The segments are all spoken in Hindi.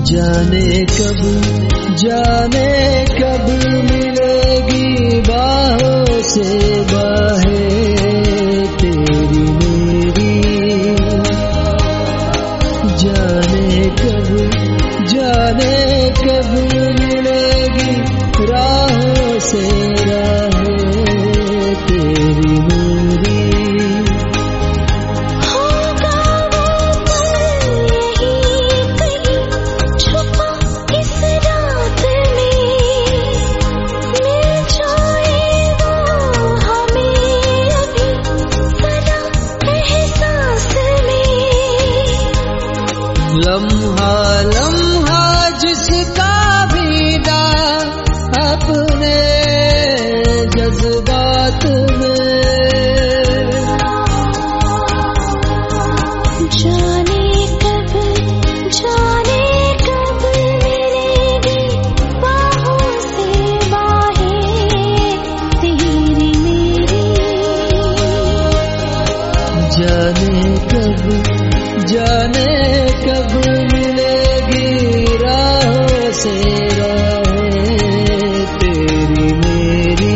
जाने कब मिलेगी बाहों से बाहें तेरी मेरी। जाने कब मिलेगी राहों से राहें तेरी मेरी। लम्हा लम्हा जिसका बीता अपने जज्बात में। जाने कब मिलेगी बाहों से बाहें तेरी मेरी। जाने कब मिलेगी राहों से राहें तेरी मेरी।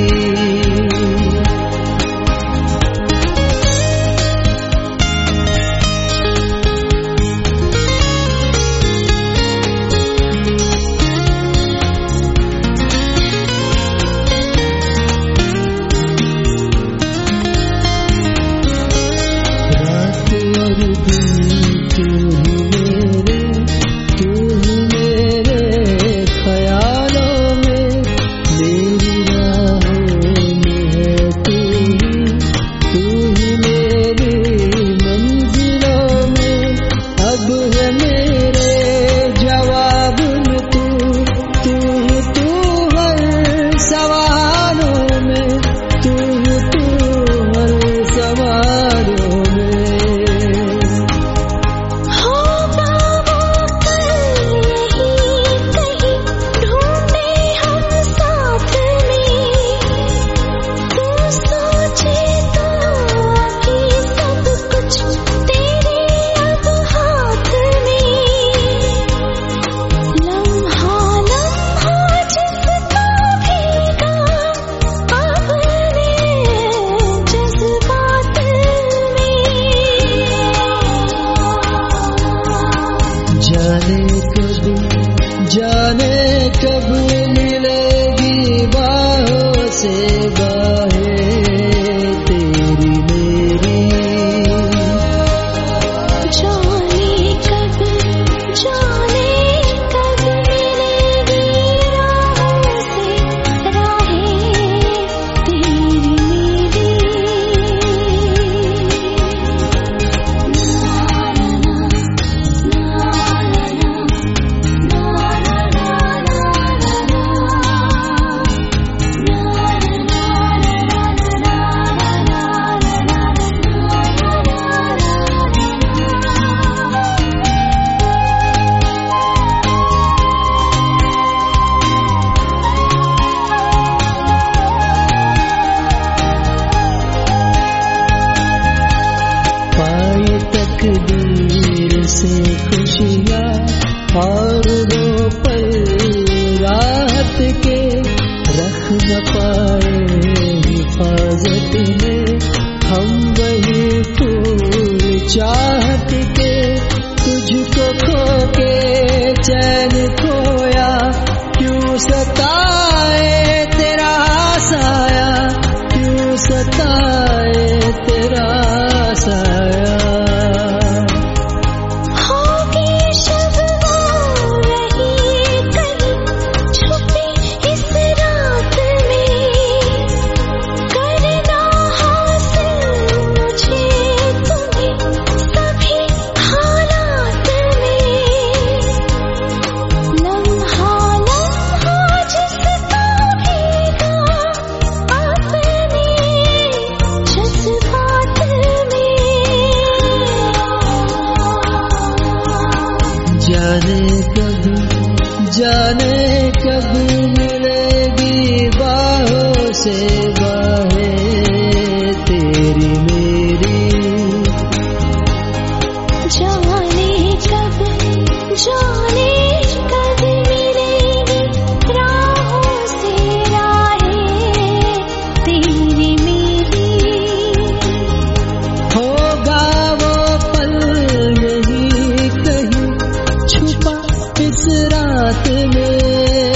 जाने कब मिलेगी बाहों से बाहें तेरी मेरी। जाने कब मिलेगी राहों से राहें तेरी मेरी। तकदीर से खुशियाँ और दो पल रात के रख न पाए हिफाजत में हम वही फूल चाहत के। तुझको खो के चैन खोया क्यों सताए तेरा साया, क्यों सताए तेरा साया। जाने कब मिलेगी बाहों से बाहें तेरी मेरी। जाने कब रात में।